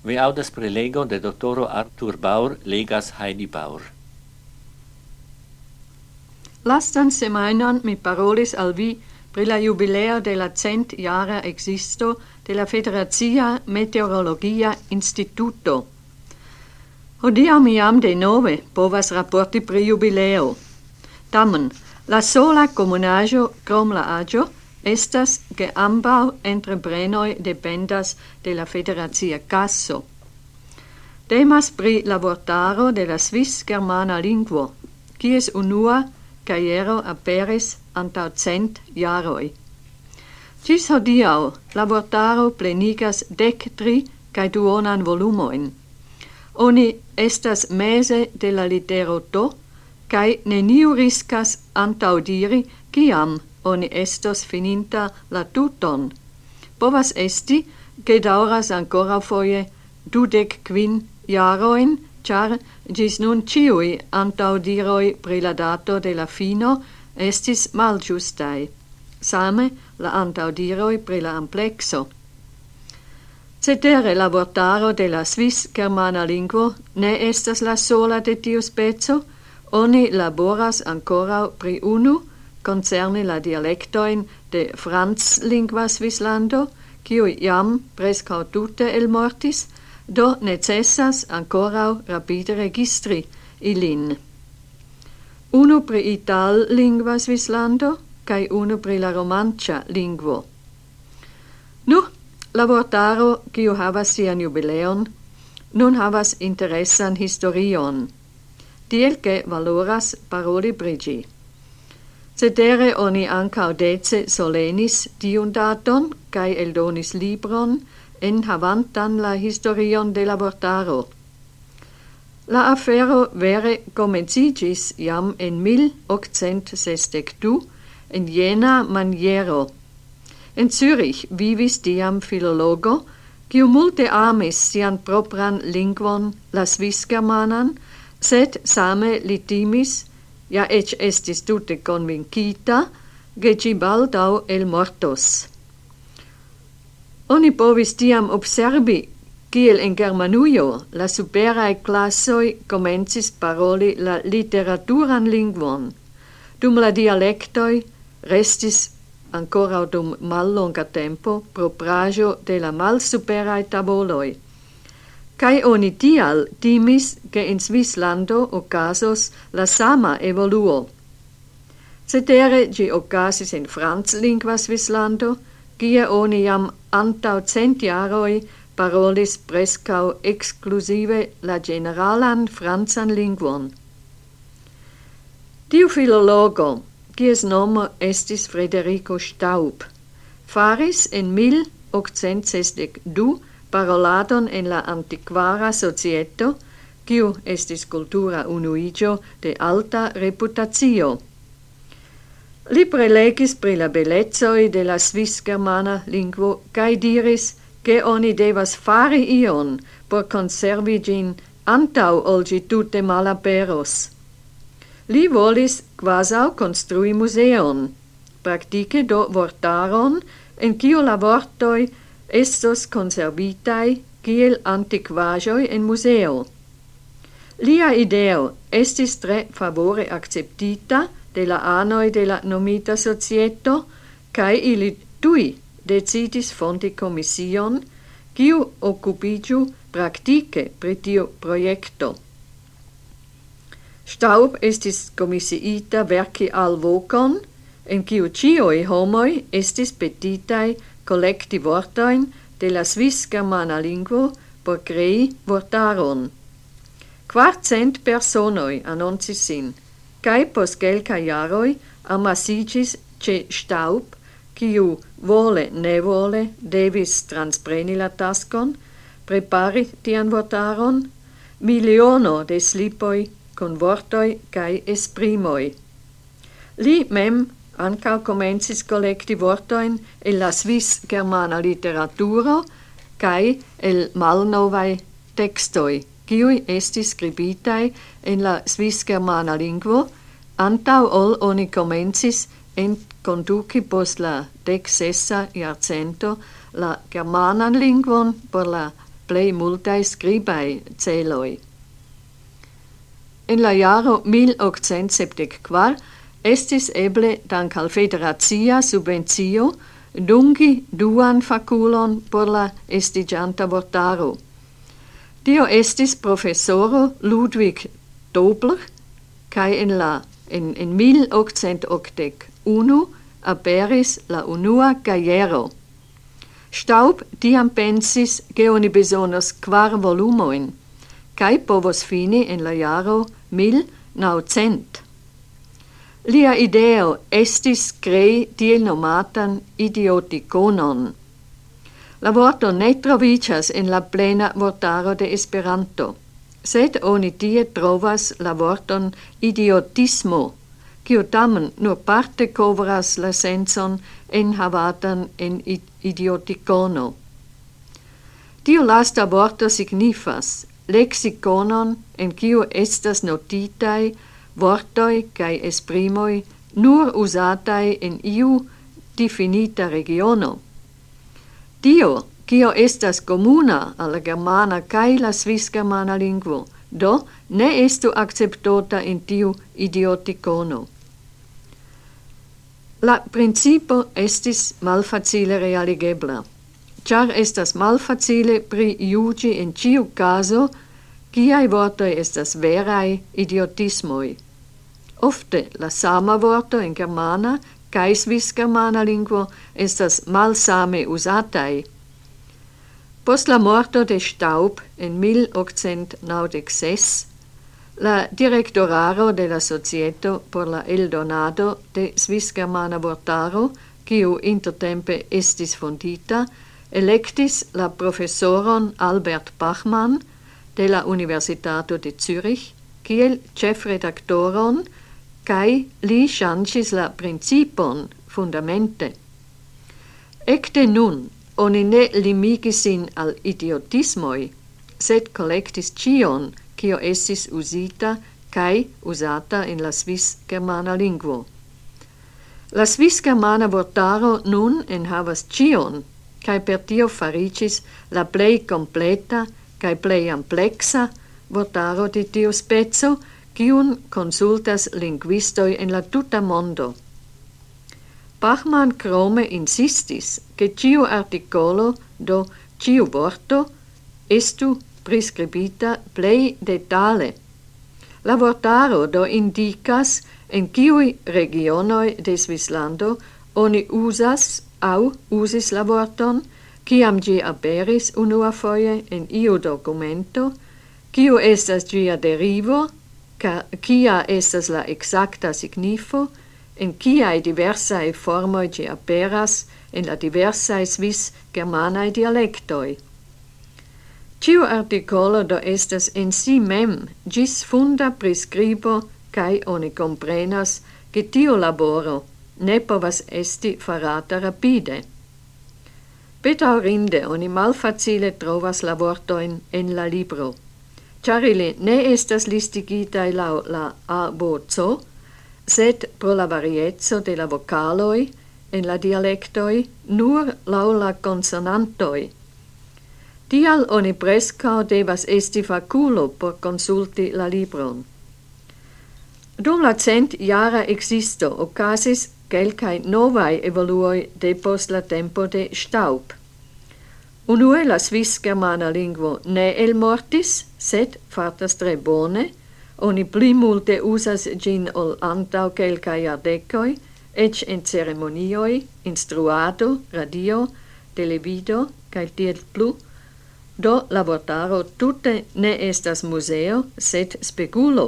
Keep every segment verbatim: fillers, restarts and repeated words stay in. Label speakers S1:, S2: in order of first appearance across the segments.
S1: Vi audas prelego de dottoro Arthur Baur, legas Heidi Baur.
S2: Lastan semainan mi parolis al vi pri la jubileo de la cent jara existo de la Federazia Meteorologia Instituto. Hodiaŭ mi jam de nove povas raporti pri jubileo. Tamen, la sola komunaĵo krom la aĝo estas ke ambaŭ entreprenoj dependas de la federacia kaso. Temas pri la vortaro de la svis-germana lingvo, kies unua kajero aperis antaŭ cent jaroj. Ĝis hodiaŭ la vortaro plenigas dek tri kaj duonan volumojn. Oni estas meze de la litero do, kaj neniu riskas antaŭdiri kiam oni estos fininta la tuton. Povas esti, ke daŭras ankoraŭfoje dudek kvin jarojn, ĉar ĝis nun ĉiuj antaŭdiroj pri la dato de la fino estis malĝustaj. Same la antaŭdiroj pri la amplekso. Cetere la vortaro de la svis-germana lingvo ne estas la sola de tiu speco, oni laboras ankoraŭ pri unu, concerne la dialectoin de franz-lingva Svislando, kiuj jam preskaŭ tute elmortis, do necessas ankoraŭ rapide registri ilin. Unu pri ital-lingva Svislando, kaj unu pri la romanĉa lingvo. Nu, la vortaro, kiu havas sian jubileon, nun havas interesan historion, tiel ke valoras paroli pri ĝi. Cetere oni ankaŭ dece solenis tiun daton kaj eldonis libron enhavantan la historion de la vortaro. La afero vere komenciĝis jam en mil okcent sesdek du en jena maniero. En Zürich vivis tiam filologo, kiu multe amis sian propran lingvon, la svis-germanan, sed same li timis, ja ec estis tute convincita, che ci baldaŭ elmortos. Oni povis tiam observi, kiel en Germanujo la superaj klasoj komencis paroli la literaturan lingvon, dum la dialektoj restis ankoraŭ dum mallonga tempo propraĵo de la malsuperaj tavoloj. Kaj oni tial timis, ke en Svislando okazos la sama evoluo. Cetere ĝi okazis en franclingva Svislando, kie oni jam antaŭ cent jaroj parolis preskaŭ ekskluzive la ĝeneralan francan lingvon. Tiu filologo, kies nomo estis Frederico Staub, faris en mil okcent sesdek du paroladon en la antiquara societo, kiu estis kultura unuiĝo de alta reputacio. Li prelegis pri la belecoj de la svis-germana lingvo kaj diris, ke oni devas fari ion por konservi ĝin antaŭ ol ĝi tute malaperos. Li volis kvazaŭ konstrui muzeon, praktike do vortaron, en kiu la vortoj estos conservitai kiel antiquaĵoj en museo. Lia ideo estis tre favore akceptita de la anoj de la nomita societo, kaj ili tuj decidis fondi komision, kiu okupiĝu praktike pri tiu projekto. Staub estis komisiita verki alvokon, en kiu ĉiuj homoj estis petitaj kolekti vortojn de la svis-germana lingvo por krei vortaron. Kvarcent personoj anoncis sin, kaj post kelkaj jaroj amasiĝis ĉe Staub, kiu vole nevole devis transpreni la taskon, prepari tian vortaron, miliono de slipoj kun vortoj kaj esprimoj. Li mem ankaŭ komencis kolekti vortojn el la svis-germana literaturo kaj el malnovaj tekstoj, kiuj estis skribitaj en la svis-germana lingvo, antaŭ ol oni komencis enkonduki post la dek sesa jarcento la germanan lingvon por la plei multae scribae celoi. En la jaro mil octcent sepdekvar estis eble dank al federacia subventio dungi duan faculon por la estigianta vortaro. Tio estis professoro Ludwig Dobler, kai en la en, en mil octcent ocdekunu aperis la unua gaiero. Staub tiam pensis che oni besonos quar volumoin, kai povos fini en la jaro mil naucent. Lia ideo estis crei tiel nomatan idioticonon. La vorto ne trovicias en la plena vortaro de Esperanto, sed oni tie trovas la vorton idiotismo, kiu tamen nur parte covras la senson enhavatan en idioticono. Tiu lasta vorto signifas lexiconon en kiu estas notitai vortoi kai esprimoi nur usatai en iu definita regiono. Tio, kio estas comuna alla germana kai la svis-germana lingvo, do ne estu acceptota in tiu idioticono. La principo estis malfacile realigebla, char estas malfacile prijugi in ciu caso kiai vortoi estas verai idiotismoi. Ofte la sama vorto in germana kai svis-germana lingvo estas malsame usatai. Post la morto de Staub en mil octcent naŭdekses, la directoraro de la Societo por la eldonado de svis-germana vortaro, kiu intertempe estis fondita, electis la professoron Albert Bachmann de la Universitato de Zürich kiel chefredaktoron, kai li ŝanĝis la principon fundamente. Ekde nun oni ne limigis sin al idiotismoj, sed kolektis ĉion, kio estis uzita kai usata en la svis-germana lingvo. La svis-germana vortaro nun enhavas ĉion, kai per tio fariĝis la plej kompleta kai plej ampleksa vortaro de tiu speco, kiun consultas linguistoi en la tuta mondo. Bachmann krome insistis che ciu articolo do ciu vorto estu prescribita plei detale. La vortaro do indicas en ciui regionoi de Svislando oni usas au usis la vorton, ciam gi aperis unua foie en iu documento, ciu estas gia derivo, kia estas la exacta signifo, en kiae diversae formoi gi aperas en la diversae svis-germanae dialectoi. Ciu articolo do estas en si mem gis funda prescribo cae oni comprenas che tiu laboro ne povas esti farata rapide. Bedaŭrinde oni malfacile trovas la vortoin en la libro, char ili ne estas listigitaj laŭ la A B C, sed pro la variezzo de la vocaloi en la dialectoi nur laŭ la consonantoi. Tial oni preskaŭ devas esti fakulo por konsulti la libron. Dum la cent-jara existo okazis kelkaj novaj evoluoj depost la tempo de Staub. Unue la svis-germana lingvo ne elmortis, sed fartas tre bone, oni pli multe usas gin ol antaŭ kelkaj jardekoj, eĉ en ceremonioj, instruado, radio, televido kaj tiel plu. Do la vortaro tute ne estas museo, sed spegulo.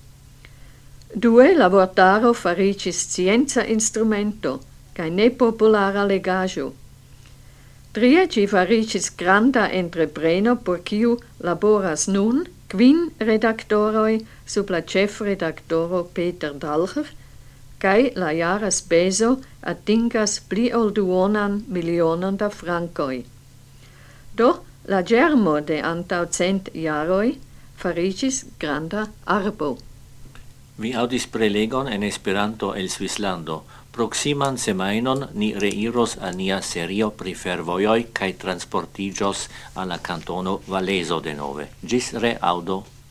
S2: Due la vortaro fariĝis scienca instrumento kaj ne populara legaĵo. Trie ĝi fariĝis granda entrepreno por kiu laboras nun kvin redaktoroj sub la ĉefredaktoro Peter Dalcher, kaj la jara spezo atingas pli ol duonan milionon da frankoj. Do la germo de antaŭ cent jaroj fariĝis granda arbo.
S1: Vi audis prelegon en Esperanto el Svislando. Proximan semainon ni reiros a nia serio pri fervojoj kaj transportiĝos al la kantono Valezo denove. Ĝis reaŭdo.